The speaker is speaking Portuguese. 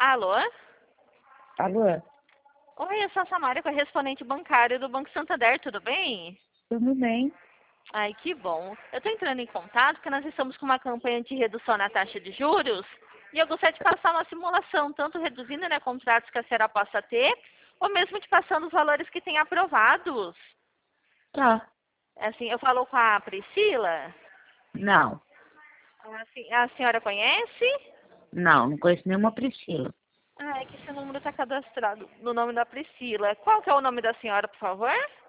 Alô? Alô? Oi, eu sou a Samara, correspondente bancária do Banco Santander, tudo bem? Tudo bem? Ai, que bom. Eu estou entrando em contato porque nós estamos com uma campanha de redução na taxa de juros e eu gostaria de passar uma simulação, tanto reduzindo, né, contratos que a senhora possa ter, ou mesmo te passando os valores que tem aprovados. Tá. Assim, eu falo com a Priscila. Não. Assim, a senhora conhece? Não conheço nenhuma Priscila. Ah, é que esse número está cadastrado no nome da Priscila. Qual que é o nome da senhora, por favor?